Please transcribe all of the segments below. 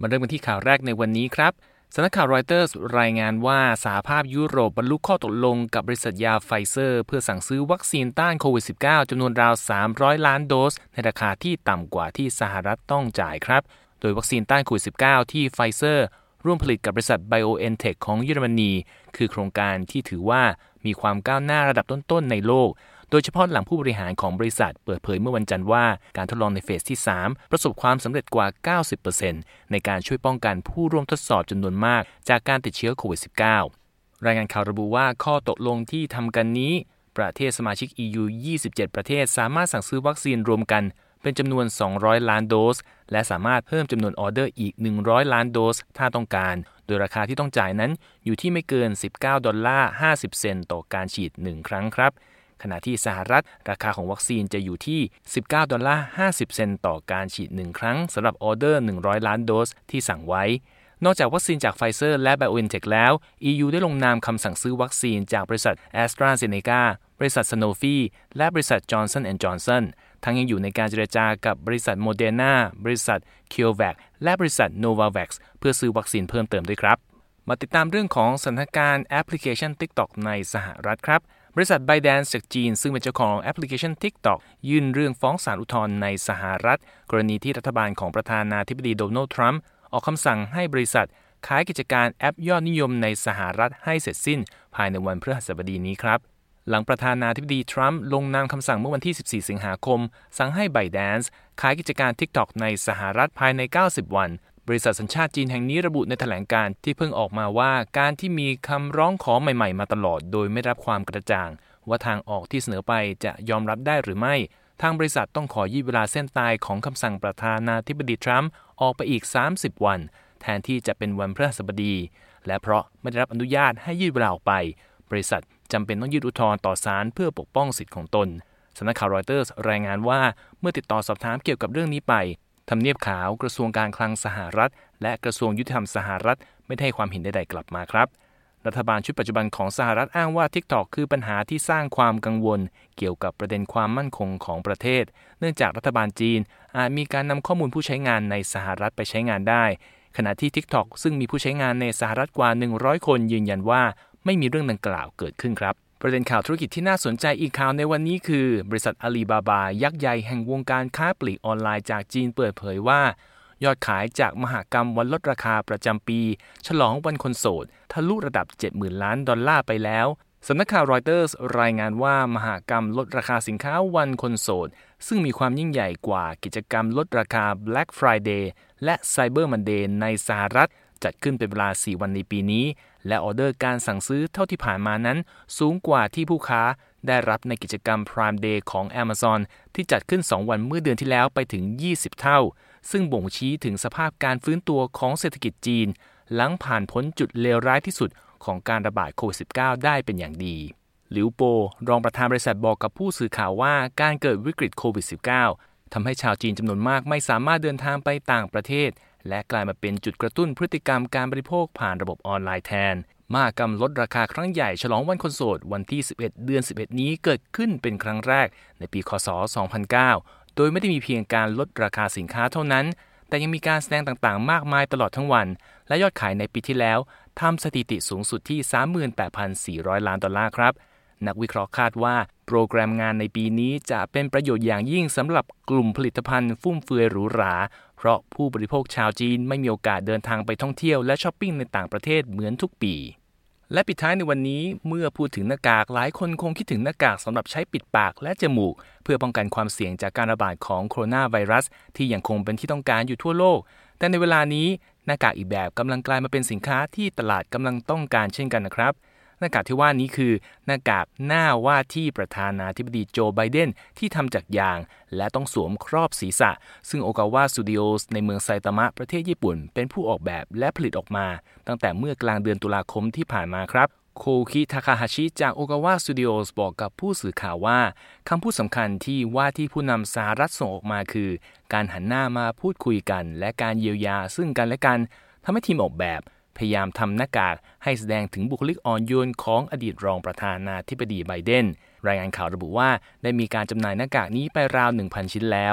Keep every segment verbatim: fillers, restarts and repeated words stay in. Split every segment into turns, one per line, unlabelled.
มาเริ่มกันที่ข่าวแรกในวันนี้ครับสำนักข่าวรอยเตอร์สรายงานว่าสหภาพยุโรปบรรลุข้อตกลงกับบริษัทยาไฟเซอร์เพื่อสั่งซื้อวัคซีนต้านโควิด สิบเก้า จำนวนราวสามร้อยล้านโดสในราคาที่ต่ำกว่าที่สหรัฐต้องจ่ายครับโดยวัคซีนต้านโควิด สิบเก้า ที่ไฟเซอร์ร่วมผลิตกับบริษัท BioNTech ของเยอรมนีคือโครงการที่ถือว่ามีความก้าวหน้าระดับต้นๆในโลกโดยเฉพาะหลังผู้บริหารของบริษัทเปิดเผยเมื่อวันจันทร์ว่าการทดลองในเฟสที่สามประสบความสำเร็จกว่า เก้าสิบเปอร์เซ็นต์ ในการช่วยป้องกันผู้ร่วมทดสอบจำนวนมากจากการติดเชื้อโควิด สิบเก้า รายงานข่าวระบุว่าข้อตกลงที่ทำกันนี้ประเทศสมาชิก อี ยู ยี่สิบเจ็ด ประเทศสามารถสั่งซื้อวัคซีนรวมกันเป็นจำนวนสองร้อยล้านโดสและสามารถเพิ่มจำนวนออเดอร์อีกหนึ่งร้อยล้านโดสถ้าต้องการโดยราคาที่ต้องจ่ายนั้นอยู่ที่ไม่เกินสิบเก้าดอลลาร์ห้าสิบเซนต์ต่อการฉีดหนึ่งครั้งครับขณะที่สหรัฐราคาของวัคซีนจะอยู่ที่สิบเก้าดอลลาร์ห้าสิบเซนต์ต่อการฉีดหนึ่งครั้งสำหรับออเดอร์หนึ่งร้อยล้านโดสที่สั่งไว้นอกจากวัคซีนจากไฟเซอร์และ BioNTech แล้ว อี ยู ได้ลงนามคำสั่งซื้อวัคซีนจากบริษัท AstraZeneca บริษัท Sanofi และบริษัท Johnson แอนด์ Johnson ทั้งยังอยู่ในการเจรจากับบริษัท Moderna บริษัท CureVac และบริษัท Novavax เพื่อซื้อวัคซีนเพิ่มเติมด้วยครับมาติดตามเรื่องของสถานการณ์แอปพลิเคชัน TikTok ในสหรัฐครับบริษัท ByteDance จากจีนซึ่งเป็นเจ้าของแอปพลิเคชัน TikTok ยื่นเรื่องฟ้องศาลอุทธรณ์ในสหรัฐกรณีที่รัฐบาลของประธานาธิบดีโดนัลด์ทรัมป์ออกคำสั่งให้บริษัทขายกิจการแอปยอดนิยมในสหรัฐให้เสร็จสิ้นภายในวันพฤหัสบดีนี้ครับหลังประธานาธิบดีทรัมป์ลงนามคำสั่งเมื่อวันที่สิบสี่สิงหาคมสั่งให้ ByteDance ขายกิจการ TikTok ในสหรัฐภายในเก้าสิบวันบริษัทสัญชาติจีนแห่งนี้ระบุในแถลงการณ์ที่เพิ่งออกมาว่าการที่มีคำร้องขอใหม่ๆมาตลอดโดยไม่รับความกระจ่างว่าทางออกที่เสนอไปจะยอมรับได้หรือไม่ทางบริษัทต้องขอยืดเวลาเส้นตายของคำสั่งประธานาธิบดีทรัมป์ออกไปอีกสามสิบวันแทนที่จะเป็นวันพฤหัสบดีและเพราะไม่ได้รับอนุญาตให้ยืดเวลาออกไปบริษัทจำเป็นต้องยื่นอุทธรณ์ต่อศาลเพื่อปกป้องสิทธิของตนสำนักข่าวรอยเตอร์สรายงานว่าเมื่อติดต่อสอบถามเกี่ยวกับเรื่องนี้ไปทำเนียบขาวกระทรวงการคลังสหรัฐและกระทรวงยุติธรรมสหรัฐไม่ได้ให้ความเห็นใดๆกลับมาครับรัฐบาลชุดปัจจุบันของสหรัฐอ้างว่า TikTok คือปัญหาที่สร้างความกังวลเกี่ยวกับประเด็นความมั่นคงของประเทศเนื่องจากรัฐบาลจีนอาจมีการนำข้อมูลผู้ใช้งานในสหรัฐไปใช้งานได้ขณะที่ TikTok ซึ่งมีผู้ใช้งานในสหรัฐกว่าหนึ่งร้อยคนยืนยันว่าไม่มีเรื่องดังกล่าวเกิดขึ้นครับประเด็นข่าวธุรกิจที่น่าสนใจอีกข่าวในวันนี้คือบริษัทอาลีบาบายักษ์ใหญ่แห่งวงการค้าปลีกออนไลน์จากจีนเปิดเผยว่ายอดขายจากมหกรรมวันลดราคาประจำปีฉลองวันคนโสดทะลุระดับ เจ็ดหมื่นล้านดอลลาร์ไปแล้วสำนักข่าวรอยเตอร์สรายงานว่ามหกรรมลดราคาสินค้าวันคนโสดซึ่งมีความยิ่งใหญ่กว่ากิจกรรมลดราคา Black Friday และ Cyber Monday ในสหรัฐจัดขึ้นเป็นเวลาสี่วันในปีนี้และออเดอร์การสั่งซื้อเท่าที่ผ่านมานั้นสูงกว่าที่ผู้ค้าได้รับในกิจกรรม Prime Day ของ Amazon ที่จัดขึ้นสองวันเมื่อเดือนที่แล้วไปถึงยี่สิบเท่าซึ่งบ่งชี้ถึงสภาพการฟื้นตัวของเศรษฐกิจจีนหลังผ่านพ้นจุดเลวร้ายที่สุดของการระบาดโควิด สิบเก้า ได้เป็นอย่างดีหลิวโปรองประธานบริษัทบอกกับผู้สื่อข่าวว่าการเกิดวิกฤตโควิด สิบเก้า ทำให้ชาวจีนจำนวนมากไม่สามารถเดินทางไปต่างประเทศและกลายมาเป็นจุดกระตุ้นพฤติกรรมการบริโภคผ่านระบบออนไลน์แทนมหกรรมลดราคาครั้งใหญ่ฉลองวันคนโสดวันที่สิบเอ็ดเดือนสิบเอ็ดนี้เกิดขึ้นเป็นครั้งแรกในปีค.ศ. สองพันเก้าโดยไม่ได้มีเพียงการลดราคาสินค้าเท่านั้นแต่ยังมีการแสดงต่างๆมากมายตลอดทั้งวันและยอดขายในปีที่แล้วทำสถิติสูงสุดที่ สามหมื่นแปดพันสี่ร้อยล้านดอลลาร์ครับนักวิเคราะห์คาดว่าโปรแกรมงานในปีนี้จะเป็นประโยชน์อย่างยิ่งสำหรับกลุ่มผลิตภัณฑ์ฟุ่มเฟือยหรูหราเพราะผู้บริโภคชาวจีนไม่มีโอกาสเดินทางไปท่องเที่ยวและช้อปปิ้งในต่างประเทศเหมือนทุกปีและปิดท้ายในวันนี้เมื่อพูดถึงหน้ากากหลายคนคงคิดถึงหน้ากากสำหรับใช้ปิดปากและจมูกเพื่อป้องกันความเสี่ยงจากการระบาดของโคโรนาไวรัสที่ยังคงเป็นที่ต้องการอยู่ทั่วโลกแต่ในเวลานี้หน้ากากอีกแบบกำลังกลายมาเป็นสินค้าที่ตลาดกำลังต้องการเช่นกันนะครับหน้ากากที่ว่านี้คือหน้ากากหน้าว่าที่ประธานาธิบดีโจไบเดนที่ทำจากยางและต้องสวมครอบศีรษะซึ่งโอกาวาสตูดิโอสในเมืองไซตามะประเทศญี่ปุ่นเป็นผู้ออกแบบและผลิตออกมาตั้งแต่เมื่อกลางเดือนตุลาคมที่ผ่านมาครับโคคิทาคาฮาชิจากโอกาวาสตูดิโอสบอกกับผู้สื่อข่าวว่าคำพูดสำคัญที่ว่าที่ผู้นำสหรัฐส่งออกมาคือการหันหน้ามาพูดคุยกันและการเยียวยาซึ่งกันและกันทำให้ทีมออกแบบพยายามทำหน้ากากให้แสดงถึงบุคลิกอ่อนโยนของอดีตรองประธานาธิบดีไบเดนรายงานข่าวระบุว่าได้มีการจำหน่ายหน้ากากนี้ไปราว หนึ่งพัน ชิ้นแล้ว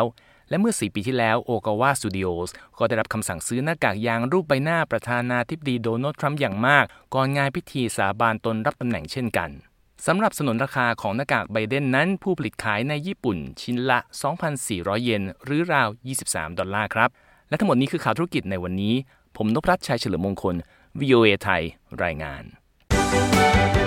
และเมื่อสี่ปีที่แล้ว Ogawa Studios ก็ได้รับคำสั่งซื้อหน้ากากยางรูปใบหน้าประธานาธิบดีโดนัลด์ทรัมป์อย่างมากก่อนงานพิธีสาบานตนรับตำแหน่งเช่นกันสำหรับสนนราคาของหน้ากากไบเดนนั้นผู้ผลิตขายในญี่ปุ่นชิ้นละ สองพันสี่ร้อย เยนหรือราวยี่สิบสามดอลลาร์ครับและทั้งหมดนี้คือข่าวธุรกิจในวันนี้ผมนพรัตน์ชัยเฉลิมมงคล วี โอ เอ ไทยรายงาน